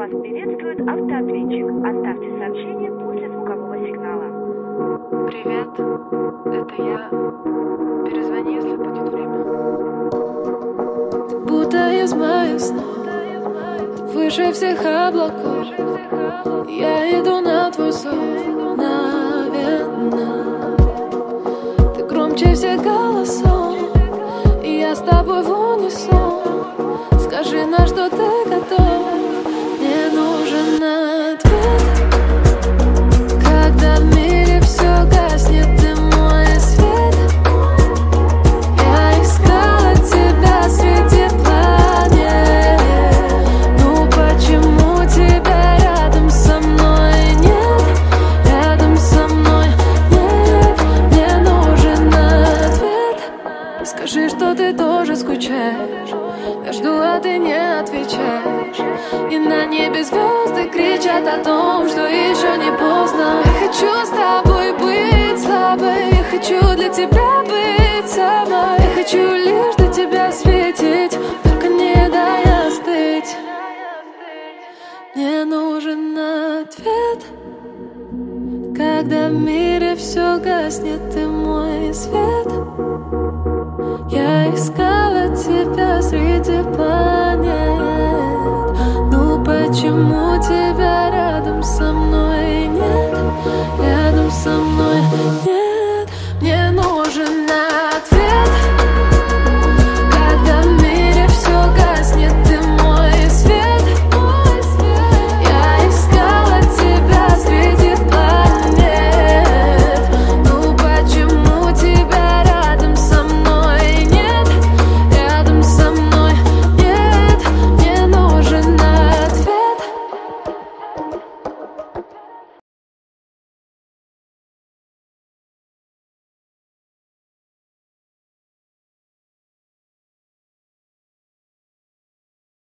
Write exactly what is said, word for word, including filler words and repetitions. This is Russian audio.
Вас приветствует автоответчик. Оставьте сообщение после звукового сигнала. Привет, это я. Перезвони, если будет время. Ты будто из моих снов, выше всех облаков. Я иду на твой зов, мгновенно. Ты громче всех голосов, и я с тобой в унисон. Скажи, на что ты готов? Мне нужен ответ. Когда в мире все гаснет, ты мой свет. Я искала тебя среди планет. Ну почему тебя рядом со мной нет? Рядом со мной нет. Мне нужен ответ. Скажи, что ты тоже скучаешь. Я жду, а ты не отвечаешь. И на небе звезды кричат о том, что еще не поздно. Я хочу с тобой быть слабой. Я хочу для тебя быть самой. Я хочу лишь для тебя светить. Только не дай остыть. Мне нужен ответ. Когда в мире все гаснет, ты мой свет. Я искала тебя среди планет. Ну почему тебя рядом со мной?